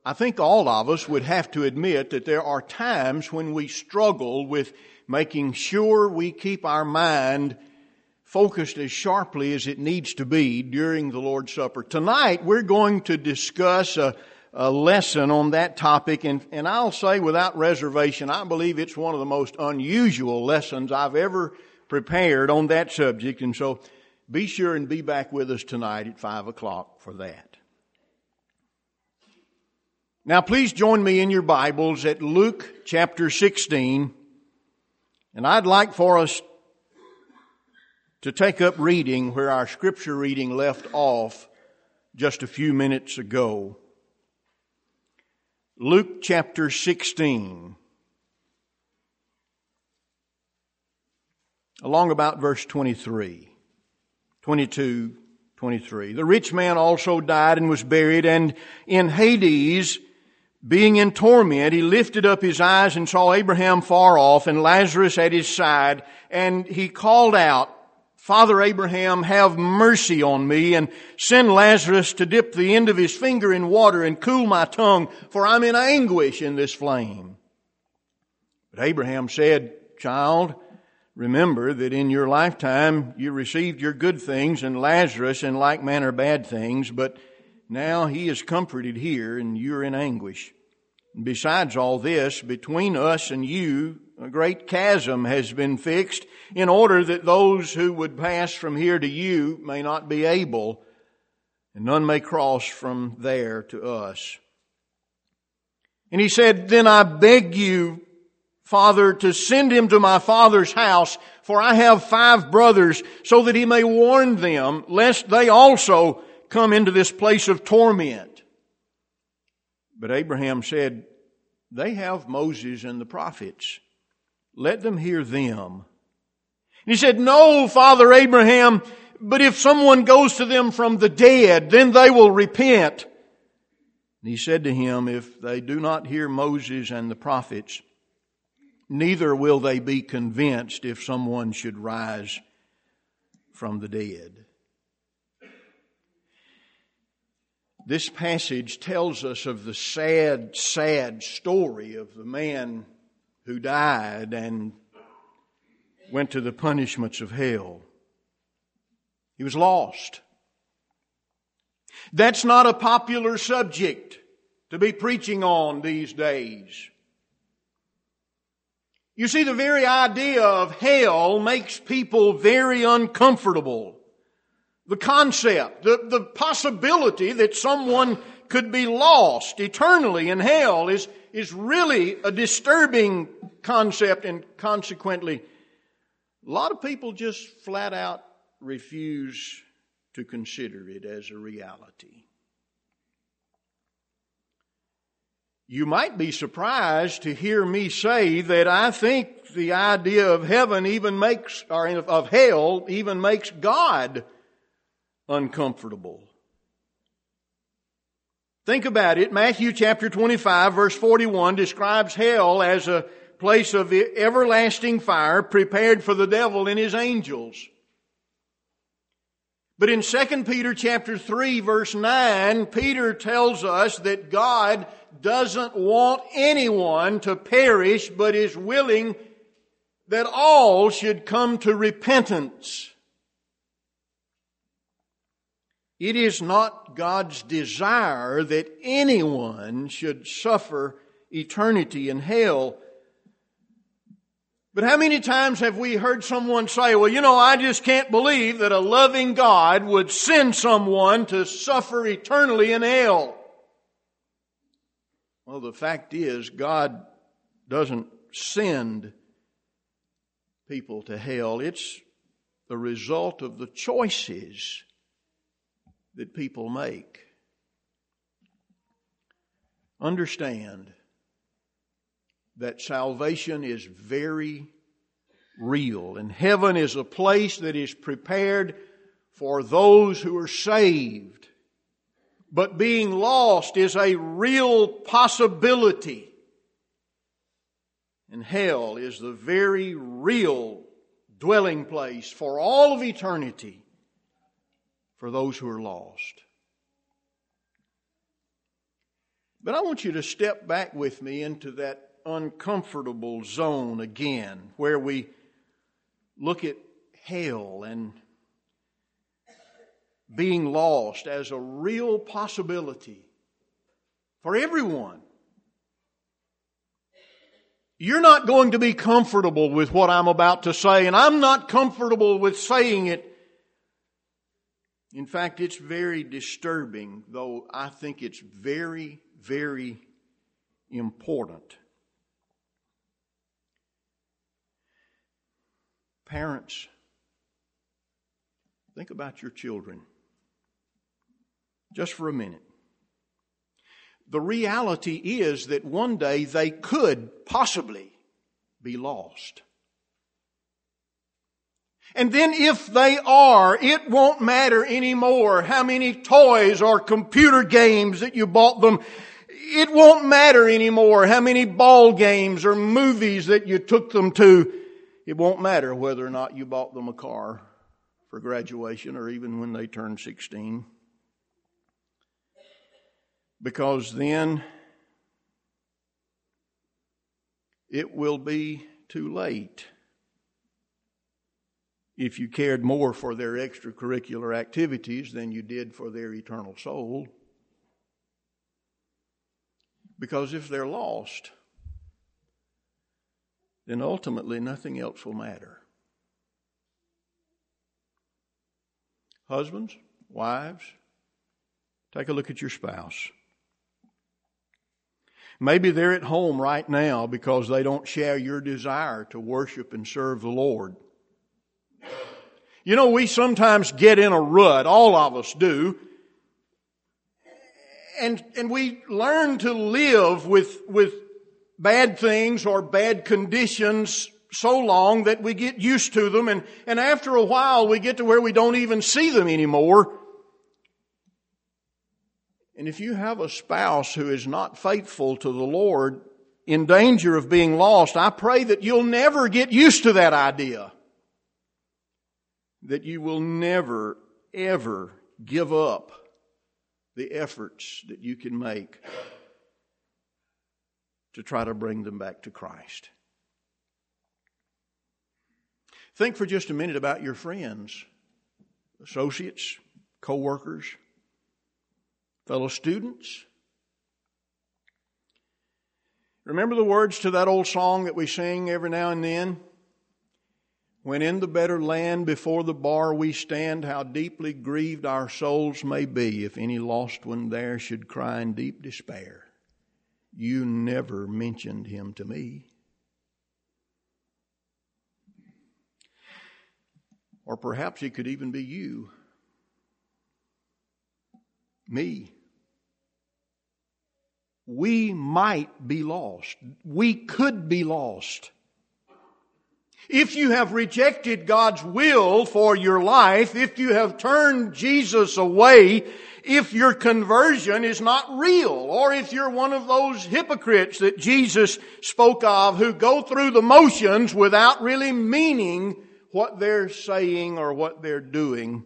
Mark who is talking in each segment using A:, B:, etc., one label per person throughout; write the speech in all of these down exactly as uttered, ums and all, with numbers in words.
A: I think all of us would have to admit that there are times when we struggle with making sure we keep our mind focused as sharply as it needs to be during the Lord's Supper. Tonight we're going to discuss a, a lesson on that topic, and, and I'll say without reservation, I believe it's one of the most unusual lessons I've ever prepared on that subject, and so be sure and be back with us tonight at five o'clock for that. Now please join me in your Bibles at Luke chapter sixteen, and I'd like for us to take up reading where our scripture reading left off just a few minutes ago. Luke chapter sixteen, along about verse twenty-three, twenty-two, twenty-three. The rich man also died and was buried, and in Hades, being in torment, he lifted up his eyes and saw Abraham far off and Lazarus at his side, and he called out, Father Abraham, have mercy on me, and send Lazarus to dip the end of his finger in water and cool my tongue, for I'm in anguish in this flame. But Abraham said, Child, remember that in your lifetime you received your good things, and Lazarus in like manner bad things, but now he is comforted here, and you're in anguish. Besides all this, between us and you, a great chasm has been fixed, in order that those who would pass from here to you may not be able, and none may cross from there to us. And he said, Then I beg you, Father, to send him to my father's house, for I have five brothers, so that he may warn them, lest they also come into this place of torment. But Abraham said, They have Moses and the prophets. Let them hear them. And he said, No, Father Abraham, but if someone goes to them from the dead, then they will repent. And he said to him, If they do not hear Moses and the prophets, neither will they be convinced if someone should rise from the dead. This passage tells us of the sad, sad story of the man who died and went to the punishments of hell. He was lost. That's not a popular subject to be preaching on these days. You see, the very idea of hell makes people very uncomfortable. The concept, the, the possibility that someone could be lost eternally in hell is, is really a disturbing concept, and consequently, a lot of people just flat out refuse to consider it as a reality. You might be surprised to hear me say that I think the idea of heaven even makes, or of hell even makes God uncomfortable. Think about it. Matthew chapter twenty-five verse forty-one describes hell as a place of everlasting fire prepared for the devil and his angels. But in Second Peter chapter three verse nine, Peter tells us that God doesn't want anyone to perish, but is willing that all should come to repentance. It is not God's desire that anyone should suffer eternity in hell. But how many times have we heard someone say, well, you know, I just can't believe that a loving God would send someone to suffer eternally in hell. Well, the fact is, God doesn't send people to hell. It's the result of the choices that people make. Understand that salvation is very real, and heaven is a place that is prepared for those who are saved. But being lost is a real possibility. And hell is the very real dwelling place for all of eternity for those who are lost. But I want you to step back with me into that uncomfortable zone again, where we look at hell and being lost as a real possibility for everyone. You're not going to be comfortable with what I'm about to say, and I'm not comfortable with saying it. In fact, it's very disturbing, though I think it's very, very important. Parents, think about your children just for a minute. The reality is that one day they could possibly be lost. And then if they are, it won't matter anymore how many toys or computer games that you bought them. It won't matter anymore how many ball games or movies that you took them to. It won't matter whether or not you bought them a car for graduation or even when they turn sixteen. Because then it will be too late if you cared more for their extracurricular activities than you did for their eternal soul. Because if they're lost, then ultimately nothing else will matter. Husbands, wives, take a look at your spouse. Maybe they're at home right now because they don't share your desire to worship and serve the Lord. You know, we sometimes get in a rut, all of us do, and and we learn to live with with bad things or bad conditions so long that we get used to them, and, and after a while we get to where we don't even see them anymore. And if you have a spouse who is not faithful to the Lord, in danger of being lost, I pray that you'll never get used to that idea. That you will never, ever give up the efforts that you can make to try to bring them back to Christ. Think for just a minute about your friends, associates, co-workers, fellow students. Remember the words to that old song that we sing every now and then? When in the better land before the bar we stand, how deeply grieved our souls may be if any lost one there should cry in deep despair, you never mentioned him to me. Or perhaps it could even be you. Me. We might be lost. We could be lost. If you have rejected God's will for your life, if you have turned Jesus away, if your conversion is not real, or if you're one of those hypocrites that Jesus spoke of who go through the motions without really meaning what they're saying or what they're doing,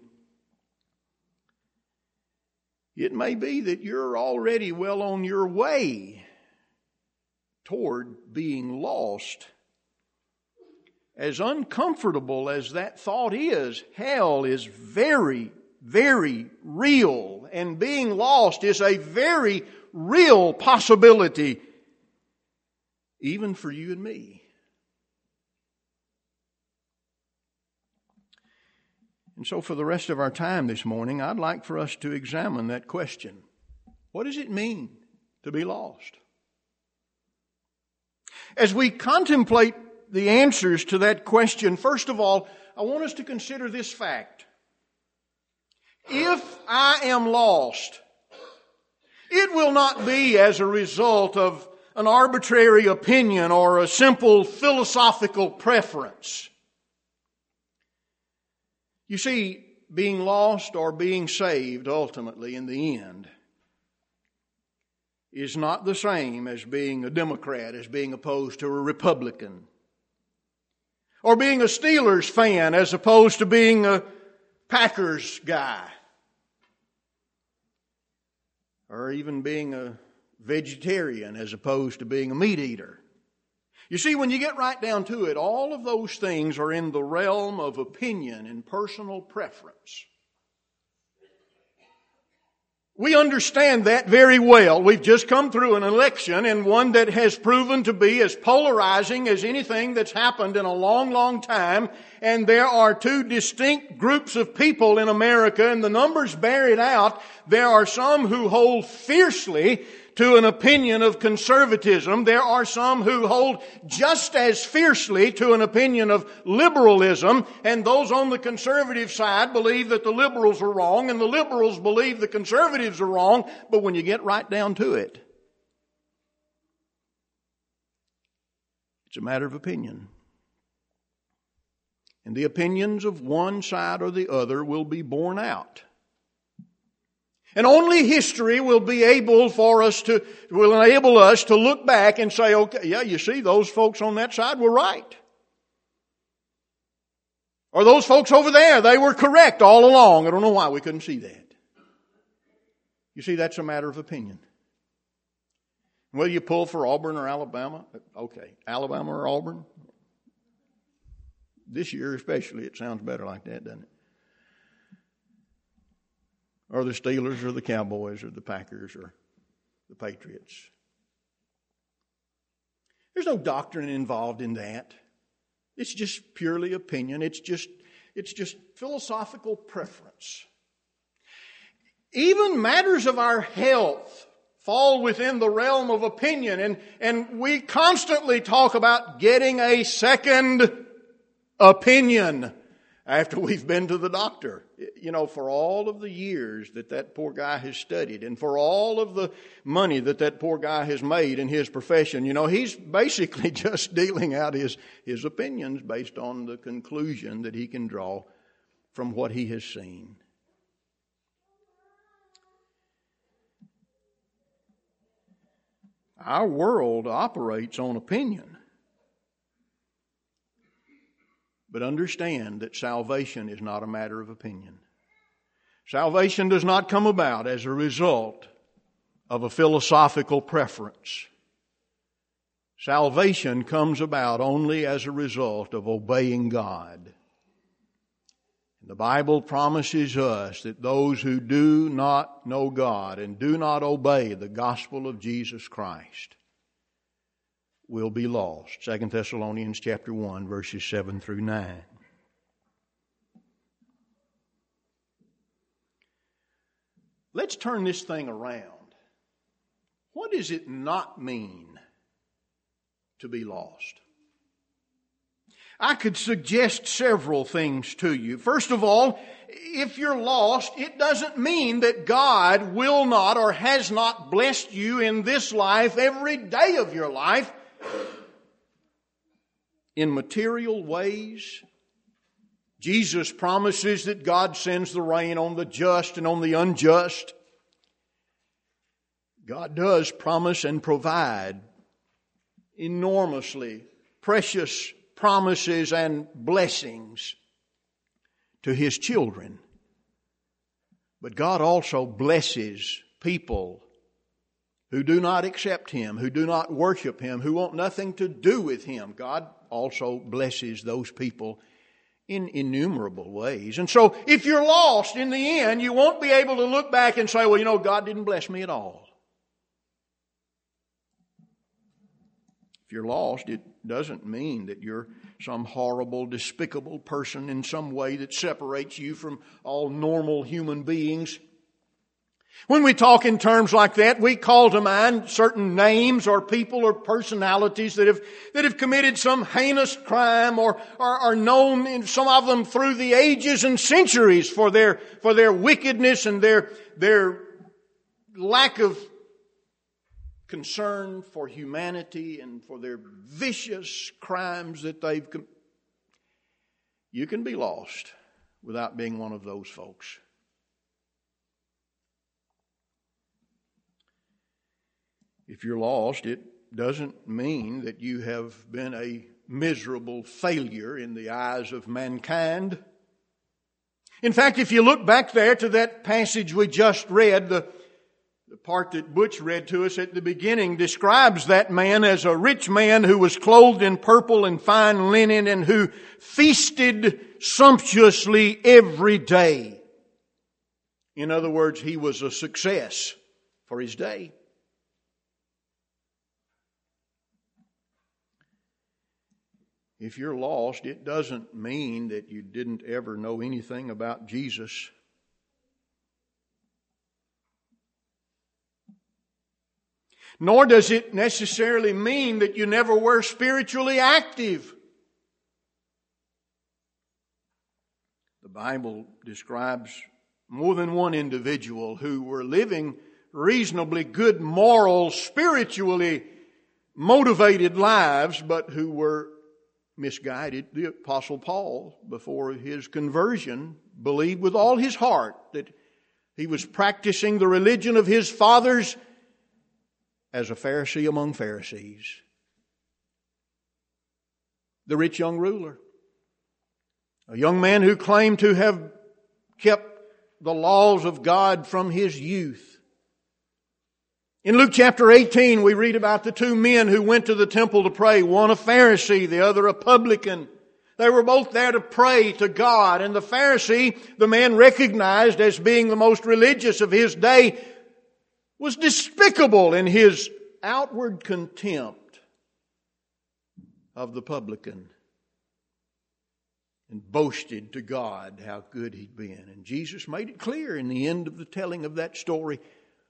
A: it may be that you're already well on your way toward being lost. As uncomfortable as that thought is, hell is very, very real. And being lost is a very real possibility, even for you and me. And so for the rest of our time this morning, I'd like for us to examine that question. What does it mean to be lost? As we contemplate the answers to that question, first of all, I want us to consider this fact. If I am lost, it will not be as a result of an arbitrary opinion or a simple philosophical preference. You see, being lost or being saved ultimately in the end is not the same as being a Democrat, as being opposed to a Republican, or being a Steelers fan as opposed to being a Packers guy, or even being a vegetarian as opposed to being a meat eater. You see, when you get right down to it, all of those things are in the realm of opinion and personal preference. We understand that very well. We've just come through an election, and one that has proven to be as polarizing as anything that's happened in a long, long time. And there are two distinct groups of people in America, and the numbers bear it out. There are some who hold fiercely to an opinion of conservatism. There are some who hold just as fiercely to an opinion of liberalism, and those on the conservative side believe that the liberals are wrong, and the liberals believe the conservatives are wrong. But when you get right down to it, it's a matter of opinion. And the opinions of one side or the other will be borne out. And only history will be able for us to, will enable us to look back and say, okay, yeah, you see, those folks on that side were right. Or those folks over there, they were correct all along. I don't know why we couldn't see that. You see, that's a matter of opinion. Whether you pull for Auburn or Alabama, okay, Alabama or Auburn. This year especially, it sounds better like that, doesn't it? Or the Steelers or the Cowboys or the Packers or the Patriots. There's no doctrine involved in that. It's just purely opinion. It's just, it's just philosophical preference. Even matters of our health fall within the realm of opinion. And, and we constantly talk about getting a second opinion after we've been to the doctor. You know, for all of the years that that poor guy has studied, and for all of the money that that poor guy has made in his profession, you know, he's basically just dealing out his, his opinions based on the conclusion that he can draw from what he has seen. Our world operates on opinion. But understand that salvation is not a matter of opinion. Salvation does not come about as a result of a philosophical preference. Salvation comes about only as a result of obeying God. The Bible promises us that those who do not know God and do not obey the gospel of Jesus Christ will be lost. Second Thessalonians chapter one, verses seven through nine. Let's turn this thing around. What does it not mean to be lost? I could suggest several things to you. First of all, if you're lost, it doesn't mean that God will not or has not blessed you in this life every day of your life in material ways. Jesus promises that God sends the rain on the just and on the unjust. God does promise and provide enormously precious promises and blessings to His children. But God also blesses people who do not accept Him, who do not worship Him, who want nothing to do with Him. God also blesses those people in innumerable ways. And so if you're lost in the end, you won't be able to look back and say, well, you know, God didn't bless me at all. If you're lost, it doesn't mean that you're some horrible, despicable person in some way that separates you from all normal human beings. When we talk in terms like that, we call to mind certain names or people or personalities that have that have committed some heinous crime or are known, in some of them, through the ages and centuries for their for their wickedness and their their lack of concern for humanity and for their vicious crimes that they've committed. You can be lost without being one of those folks. If you're lost, it doesn't mean that you have been a miserable failure in the eyes of mankind. In fact, if you look back there to that passage we just read, the The part that Butch read to us at the beginning describes that man as a rich man who was clothed in purple and fine linen and who feasted sumptuously every day. In other words, he was a success for his day. If you're lost, it doesn't mean that you didn't ever know anything about Jesus. Nor does it necessarily mean that you never were spiritually active. The Bible describes more than one individual who were living reasonably good, moral, spiritually motivated lives, but who were misguided. The Apostle Paul, before his conversion, believed with all his heart that he was practicing the religion of his fathers as a Pharisee among Pharisees. The rich young ruler, a young man who claimed to have kept the laws of God from his youth. In Luke chapter eighteen, we read about the two men who went to the temple to pray, one a Pharisee, the other a publican. They were both there to pray to God, and the Pharisee, the man recognized as being the most religious of his day, was despicable in his outward contempt of the publican and boasted to God how good he'd been. And Jesus made it clear in the end of the telling of that story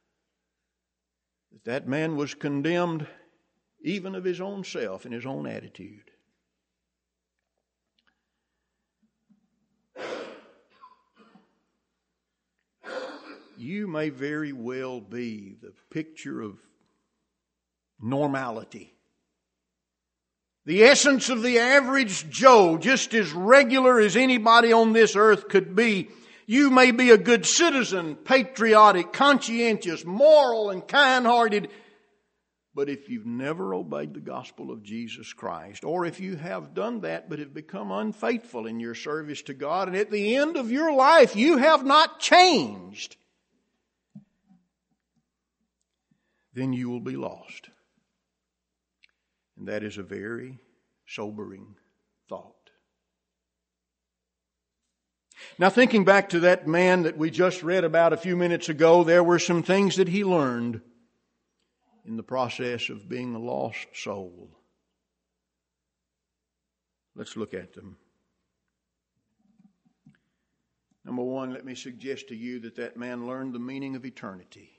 A: that that man was condemned even of his own self and his own attitude. You may very well be the picture of normality. The essence of the average Joe, just as regular as anybody on this earth could be. You may be a good citizen, patriotic, conscientious, moral, and kind-hearted. But if you've never obeyed the gospel of Jesus Christ, or if you have done that but have become unfaithful in your service to God, and at the end of your life you have not changed, then you will be lost. And that is a very sobering thought. Now, thinking back to that man that we just read about a few minutes ago, there were some things that he learned in the process of being a lost soul. Let's look at them. Number one, let me suggest to you that that man learned the meaning of eternity.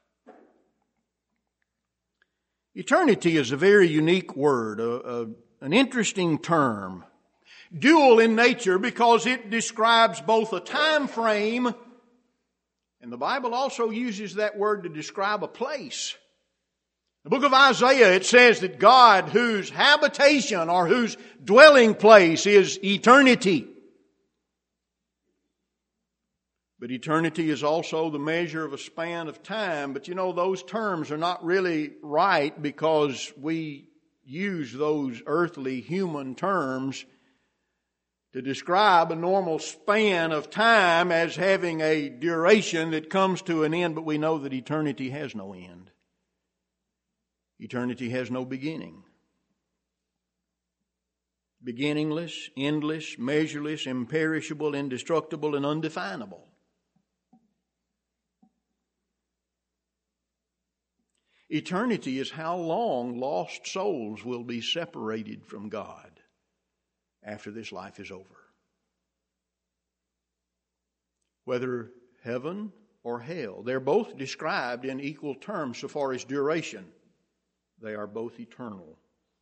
A: Eternity is a very unique word, a, a, an interesting term. Dual in nature because it describes both a time frame, and the Bible also uses that word to describe a place. In the book of Isaiah, it says that God, whose habitation or whose dwelling place is eternity. But eternity is also the measure of a span of time. But you know, those terms are not really right because we use those earthly human terms to describe a normal span of time as having a duration that comes to an end, but we know that eternity has no end. Eternity has no beginning. Beginningless, endless, measureless, imperishable, indestructible, and undefinable. Eternity is how long lost souls will be separated from God after this life is over. Whether heaven or hell, they're both described in equal terms so far as duration. They are both eternal.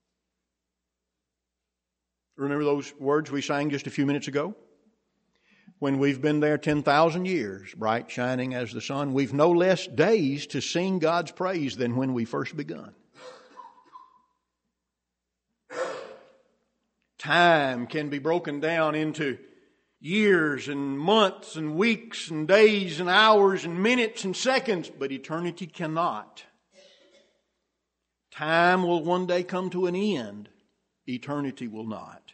A: Remember those words we sang just a few minutes ago? When we've been there ten thousand years, bright shining as the sun, we've no less days to sing God's praise than when we first begun. Time can be broken down into years and months and weeks and days and hours and minutes and seconds, but eternity cannot. Time will one day come to an end. Eternity will not.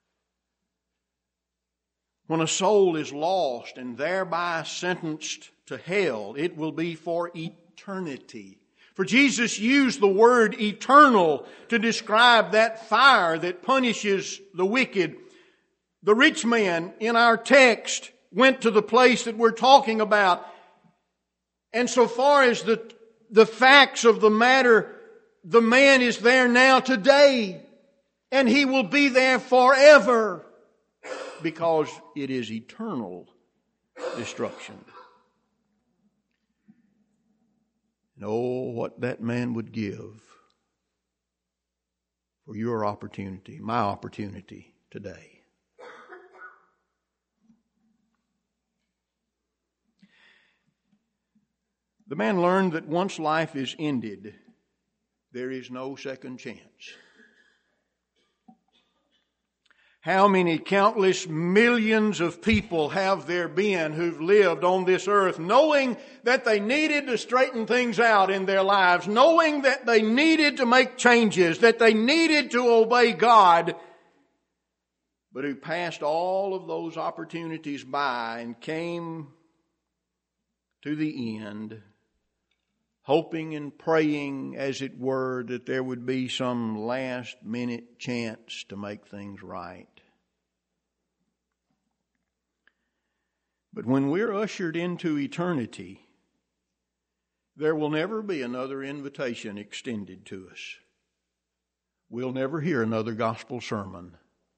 A: When a soul is lost and thereby sentenced to hell, it will be for eternity. eternity. For Jesus used the word eternal to describe that fire that punishes the wicked. The rich man in our text went to the place that we're talking about. And so far as the, the facts of the matter, the man is there now today. And he will be there forever. Because it is eternal destruction. And oh, what that man would give for your opportunity, my opportunity today. The man learned that once life is ended, there is no second chance. How many countless millions of people have there been who've lived on this earth knowing that they needed to straighten things out in their lives, knowing that they needed to make changes, that they needed to obey God, but who passed all of those opportunities by and came to the end, hoping and praying, as it were, that there would be some last minute chance to make things right. But when we're ushered into eternity, there will never be another invitation extended to us. We'll never hear another gospel sermon.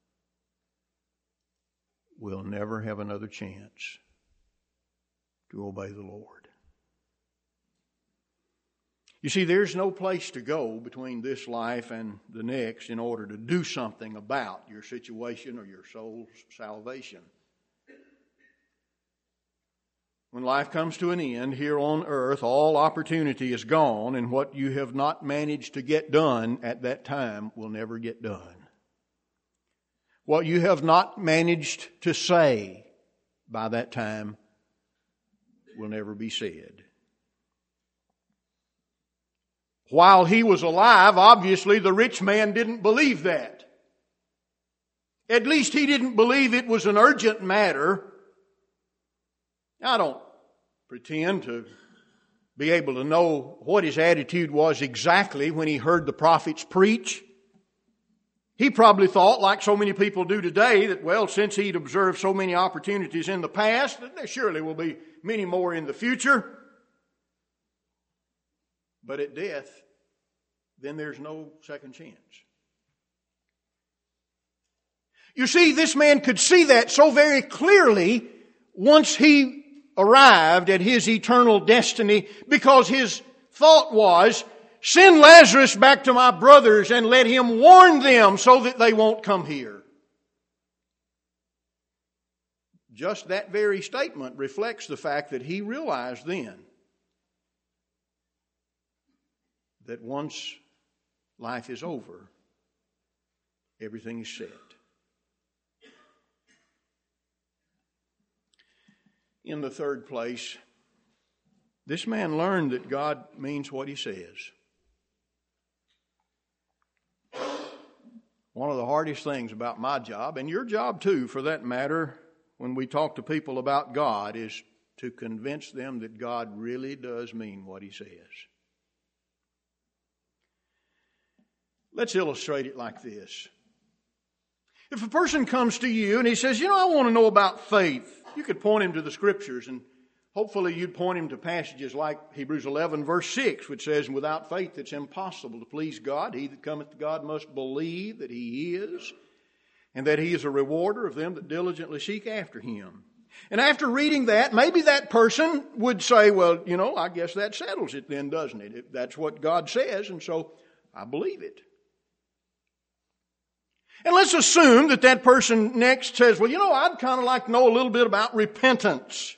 A: We'll never have another chance to obey the Lord. You see, there's no place to go between this life and the next in order to do something about your situation or your soul's salvation. When life comes to an end here on earth, all opportunity is gone, and what you have not managed to get done at that time will never get done. What you have not managed to say by that time will never be said. While he was alive, obviously the rich man didn't believe that. At least he didn't believe it was an urgent matter. I don't pretend to be able to know what his attitude was exactly when he heard the prophets preach. He probably thought, like so many people do today, that, well, since he'd observed so many opportunities in the past, that there surely will be many more in the future. But at death, then there's no second chance. You see, this man could see that so very clearly once he arrived at his eternal destiny, because his thought was, send Lazarus back to my brothers and let him warn them so that they won't come here. Just that very statement reflects the fact that he realized then that once life is over, everything is set. In the third place, this man learned that God means what He says. One of the hardest things about my job, and your job too for that matter, when we talk to people about God, is to convince them that God really does mean what He says. Let's illustrate it like this. If a person comes to you and he says, you know, I want to know about faith, you could point him to the Scriptures, and hopefully you'd point him to passages like Hebrews eleven verse six, which says, without faith it's impossible to please God. He that cometh to God must believe that He is, and that He is a rewarder of them that diligently seek after Him. And after reading that, maybe that person would say, well, you know, I guess that settles it then, doesn't it? If that's what God says, and so I believe it. And let's assume that that person next says, well, you know, I'd kind of like to know a little bit about repentance.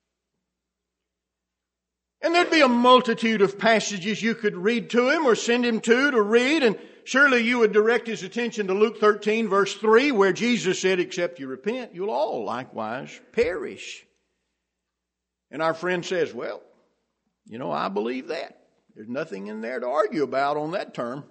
A: And there'd be a multitude of passages you could read to him or send him to to read, and surely you would direct his attention to Luke thirteen verse three, where Jesus said, except you repent, you'll all likewise perish. And our friend says, well, you know, I believe that. There's nothing in there to argue about on that term.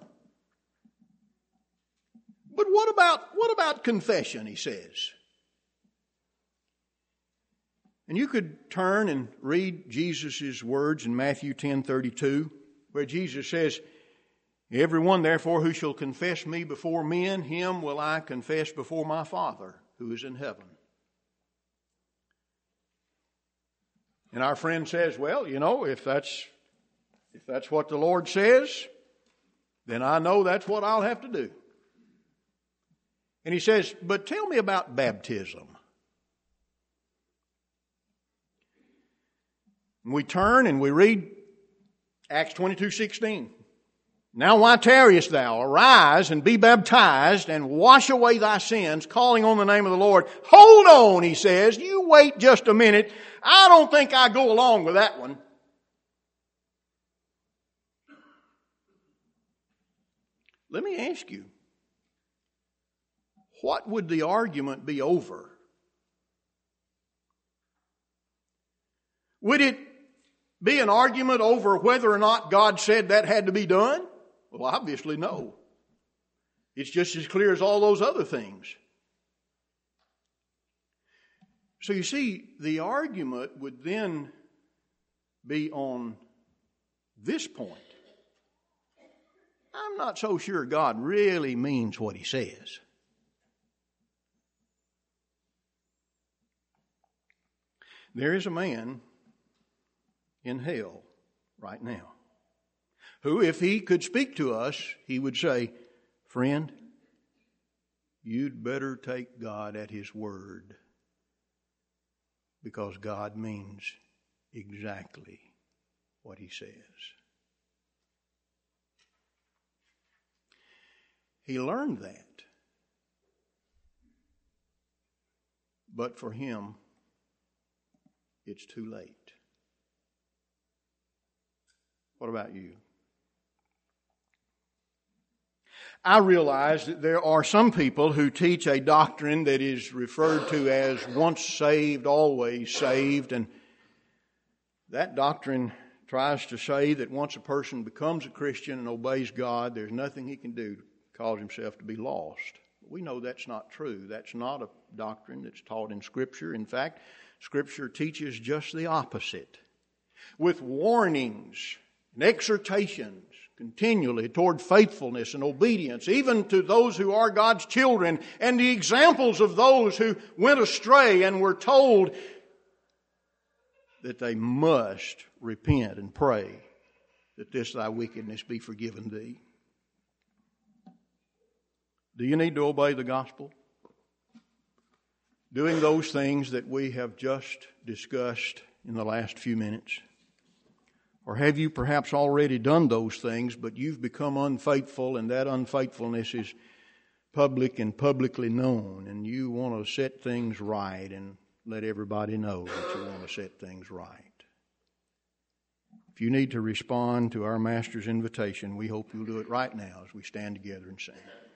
A: But what about, what about confession, he says? And you could turn and read Jesus' words in Matthew ten thirty-two, where Jesus says, everyone therefore who shall confess me before men, him will I confess before my Father who is in heaven. And our friend says, well, you know, if that's if that's what the Lord says, then I know that's what I'll have to do. And he says, but tell me about baptism. And we turn and we read Acts twenty-two sixteen. Now why tarriest thou? Arise and be baptized and wash away thy sins, calling on the name of the Lord. Hold on, he says. You wait just a minute. I don't think I go along with that one. Let me ask you, what would the argument be over? Would it be an argument over whether or not God said that had to be done? Well, obviously no. It's just as clear as all those other things. So you see, the argument would then be on this point. I'm not so sure God really means what He says. There is a man in hell right now who, if he could speak to us, he would say, friend, you'd better take God at His word, because God means exactly what He says. He learned that. But for him, it's too late. What about you? I realize that there are some people who teach a doctrine that is referred to as once saved, always saved. And that doctrine tries to say that once a person becomes a Christian and obeys God, there's nothing he can do to cause himself to be lost. We know that's not true. That's not a doctrine that's taught in Scripture. In fact, Scripture teaches just the opposite, with warnings and exhortations continually toward faithfulness and obedience, even to those who are God's children, and the examples of those who went astray and were told that they must repent and pray that this thy wickedness be forgiven thee. Do you need to obey the gospel? Doing those things that we have just discussed in the last few minutes? Or have you perhaps already done those things, but you've become unfaithful, and that unfaithfulness is public and publicly known, and you want to set things right and let everybody know that you want to set things right? If you need to respond to our Master's invitation, we hope you'll do it right now as we stand together and sing.